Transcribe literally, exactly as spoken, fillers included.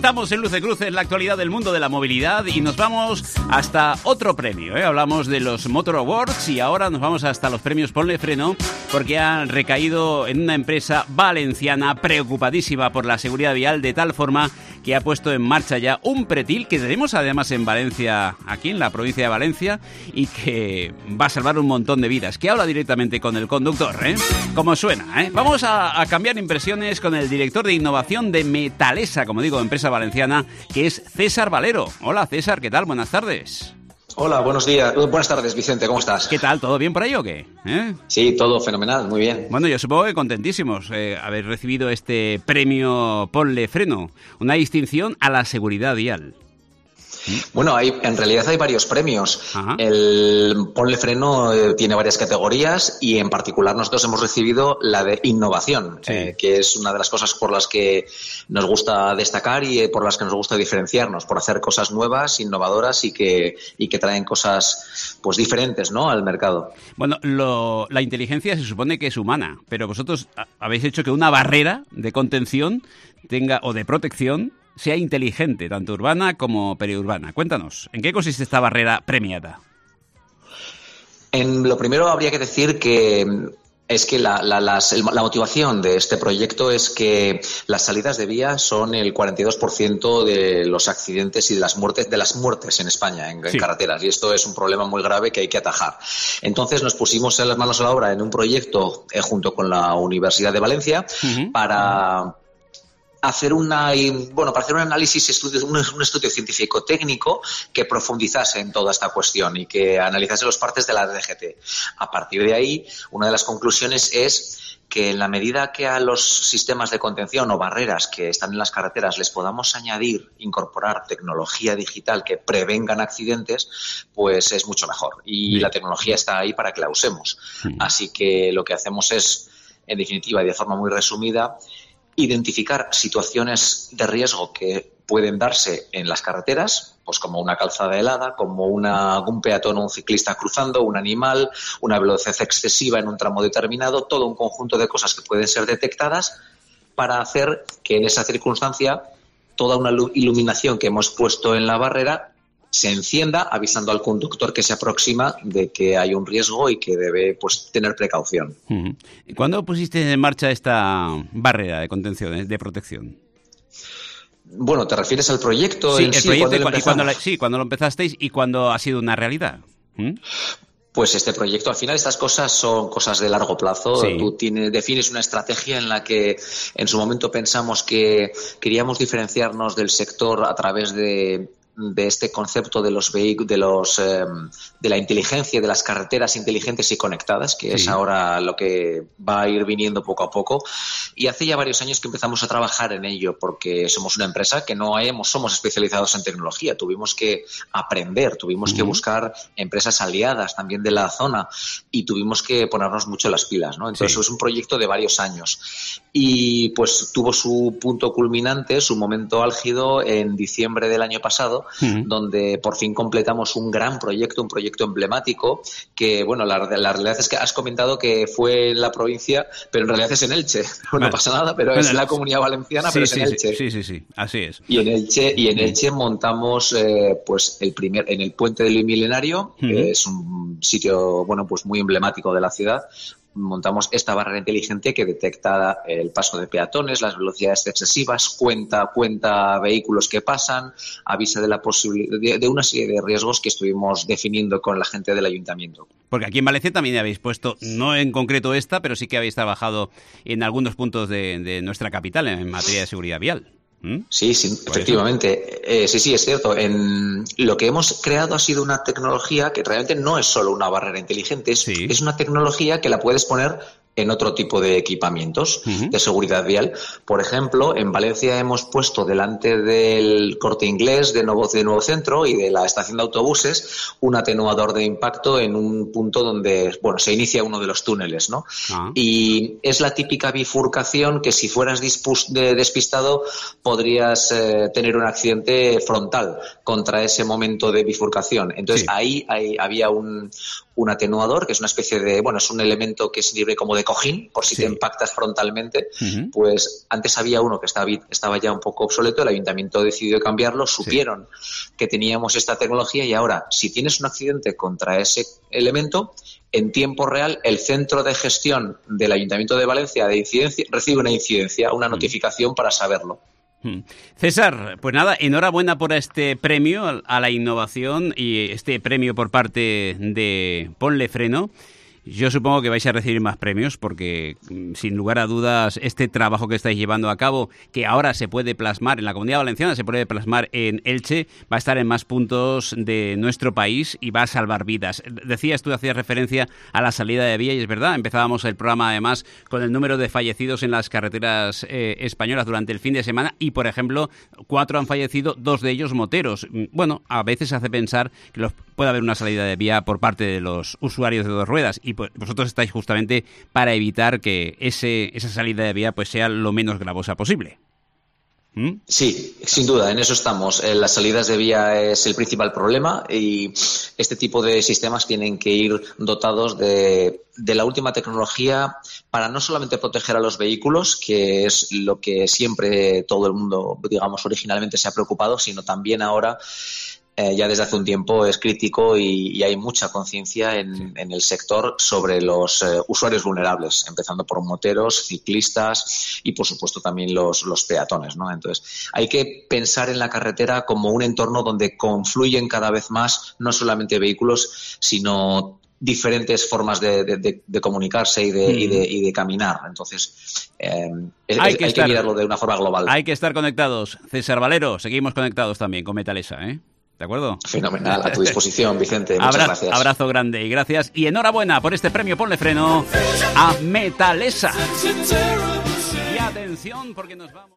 Contamos en Luce Cruces la actualidad del mundo de la movilidad y nos vamos hasta otro premio, ¿eh? Hablamos de los Motor Awards y ahora nos vamos hasta los premios Ponle Freno, porque han recaído en una empresa valenciana preocupadísima por la seguridad vial, de tal forma que ha puesto en marcha ya un pretil que tenemos además en Valencia, aquí en la provincia de Valencia, y que va a salvar un montón de vidas, que habla directamente con el conductor, ¿eh? Como suena, ¿eh? Vamos a, a cambiar impresiones con el director de innovación de Metalesa, como digo, empresa valenciana, que es César Valero. Hola César, ¿qué tal? Buenas tardes. Hola, buenos días. Buenas tardes, Vicente, ¿cómo estás? ¿Qué tal? ¿Todo bien por ahí o qué? ¿Eh? Sí, todo fenomenal, muy bien. Bueno, yo supongo que contentísimos eh, haber recibido este premio Ponle Freno, una distinción a la seguridad vial. Bueno, hay, en realidad hay varios premios. Ajá. El Ponle Freno eh, tiene varias categorías y en particular nosotros hemos recibido la de innovación, sí. eh, que es una de las cosas por las que nos gusta destacar y eh, por las que nos gusta diferenciarnos, por hacer cosas nuevas, innovadoras y que, y que traen cosas pues diferentes, ¿no?, al mercado. Bueno, lo, la inteligencia se supone que es humana, pero vosotros habéis hecho que una barrera de contención tenga o de protección sea inteligente, tanto urbana como periurbana. Cuéntanos, ¿en qué consiste esta barrera premiada? En lo primero habría que decir que es que la, la, las, la motivación de este proyecto es que las salidas de vía son el cuarenta y dos por ciento de los accidentes y de las muertes de las muertes en España en, sí. en carreteras, y esto es un problema muy grave que hay que atajar. Entonces nos pusimos las manos a la obra en un proyecto eh, junto con la Universidad de Valencia uh-huh. para hacer una bueno para hacer un análisis estudio, un, un estudio científico técnico que profundizase en toda esta cuestión y que analizase las partes de la D G T. A partir de ahí, una de las conclusiones es que en la medida que a los sistemas de contención o barreras que están en las carreteras les podamos añadir, incorporar tecnología digital que prevengan accidentes, pues es mucho mejor. Y Bien. La tecnología está ahí para que la usemos. Sí. Así que lo que hacemos es, en definitiva y de forma muy resumida, identificar situaciones de riesgo que pueden darse en las carreteras, pues como una calzada helada, como una, un peatón o un ciclista cruzando, un animal, una velocidad excesiva en un tramo determinado, todo un conjunto de cosas que pueden ser detectadas para hacer que en esa circunstancia toda una iluminación que hemos puesto en la barrera se encienda, avisando al conductor que se aproxima de que hay un riesgo y que debe pues tener precaución. Uh-huh. ¿Cuándo pusiste en marcha esta barrera de contención, de protección? Bueno, ¿te refieres al proyecto? Sí, en el sí, proyecto ¿cuándo y cuando, la, sí, cuando lo empezasteis y cuando ha sido una realidad. ¿Mm? Pues este proyecto, al final estas cosas son cosas de largo plazo. Sí. Tú tienes, defines una estrategia en la que en su momento pensamos que queríamos diferenciarnos del sector a través de de este concepto de los vehículos, de los eh, de la inteligencia, de las carreteras inteligentes y conectadas, que sí. es ahora lo que va a ir viniendo poco a poco. Y hace ya varios años que empezamos a trabajar en ello, porque somos una empresa que no hemos, somos especializados en tecnología. Tuvimos que aprender, tuvimos uh-huh. que buscar empresas aliadas también de la zona y tuvimos que ponernos mucho las pilas, ¿no? Entonces sí. es un proyecto de varios años. Y pues tuvo su punto culminante, su momento álgido en diciembre del año pasado, Uh-huh. donde por fin completamos un gran proyecto, un proyecto emblemático que, bueno, la, la realidad es que has comentado que fue en la provincia, pero en realidad es en Elche. Bueno, no pasa nada, pero bueno, es en la Comunidad Valenciana, sí, pero es sí, en Elche. Sí, sí, sí, así es. Y en Elche, y en Elche montamos eh, pues el primer, en el Puente del Milenario, uh-huh. que es un sitio, bueno, pues muy emblemático de la ciudad. Montamos esta barrera inteligente que detecta el paso de peatones, las velocidades excesivas, cuenta cuenta vehículos que pasan, avisa de la posibilidad de, de una serie de riesgos que estuvimos definiendo con la gente del ayuntamiento. Porque aquí en Valencia también habéis puesto, no en concreto esta, pero sí que habéis trabajado en algunos puntos de, de nuestra capital en materia de seguridad vial. ¿Mm? Sí, sí, efectivamente. Eh, sí, sí, es cierto. En, lo que hemos creado ha sido una tecnología que realmente no es solo una barrera inteligente, es, sí. es una tecnología que la puedes poner en otro tipo de equipamientos uh-huh. de seguridad vial. Por ejemplo, en Valencia hemos puesto delante del Corte Inglés de Nuevo, de Nuevo Centro y de la estación de autobuses un atenuador de impacto en un punto donde, bueno, se inicia uno de los túneles, ¿no? Uh-huh. Y es la típica bifurcación que si fueras dispus, de, despistado podrías eh, tener un accidente frontal contra ese momento de bifurcación. Entonces sí. ahí, ahí había un un atenuador, que es una especie de, bueno, es un elemento que sirve como de cojín, por si sí. te impactas frontalmente. Uh-huh. Pues antes había uno que estaba, estaba ya un poco obsoleto, el ayuntamiento decidió cambiarlo, supieron sí. que teníamos esta tecnología y ahora, si tienes un accidente contra ese elemento, en tiempo real, el centro de gestión del Ayuntamiento de Valencia de incidencia recibe una incidencia, una notificación para saberlo. César, pues nada, enhorabuena por este premio a la innovación y este premio por parte de Ponle Freno. Yo supongo que vais a recibir más premios porque, sin lugar a dudas, este trabajo que estáis llevando a cabo, que ahora se puede plasmar en la Comunidad Valenciana, se puede plasmar en Elche, va a estar en más puntos de nuestro país y va a salvar vidas. Decías, tú hacías referencia a la salida de vía y es verdad, empezábamos el programa además con el número de fallecidos en las carreteras eh, españolas durante el fin de semana y, por ejemplo, cuatro han fallecido, dos de ellos moteros. Bueno, a veces hace pensar que los, puede haber una salida de vía por parte de los usuarios de dos ruedas y pues vosotros estáis justamente para evitar que ese esa salida de vía pues sea lo menos gravosa posible. ¿Mm? Sí, sin duda, en eso estamos. Eh, las salidas de vía es el principal problema y este tipo de sistemas tienen que ir dotados de, de la última tecnología para no solamente proteger a los vehículos, que es lo que siempre todo el mundo, digamos, originalmente se ha preocupado, sino también ahora Eh, ya desde hace un tiempo es crítico y, y hay mucha conciencia en, sí. en el sector sobre los eh, usuarios vulnerables, empezando por moteros, ciclistas y, por supuesto, también los, los peatones, ¿no? Entonces, hay que pensar en la carretera como un entorno donde confluyen cada vez más no solamente vehículos, sino diferentes formas de, de, de, de comunicarse y de, mm. y, de, y de caminar. Entonces, eh, es, hay, que, hay estar, que mirarlo de una forma global. Hay que estar conectados. César Valero, seguimos conectados también con Metalesa, ¿eh? ¿De acuerdo? Fenomenal, a tu disposición, Vicente. Muchas Abra- gracias. Abrazo grande y gracias. Y enhorabuena por este premio Ponle Freno a Metalesa. Y atención, porque nos vamos...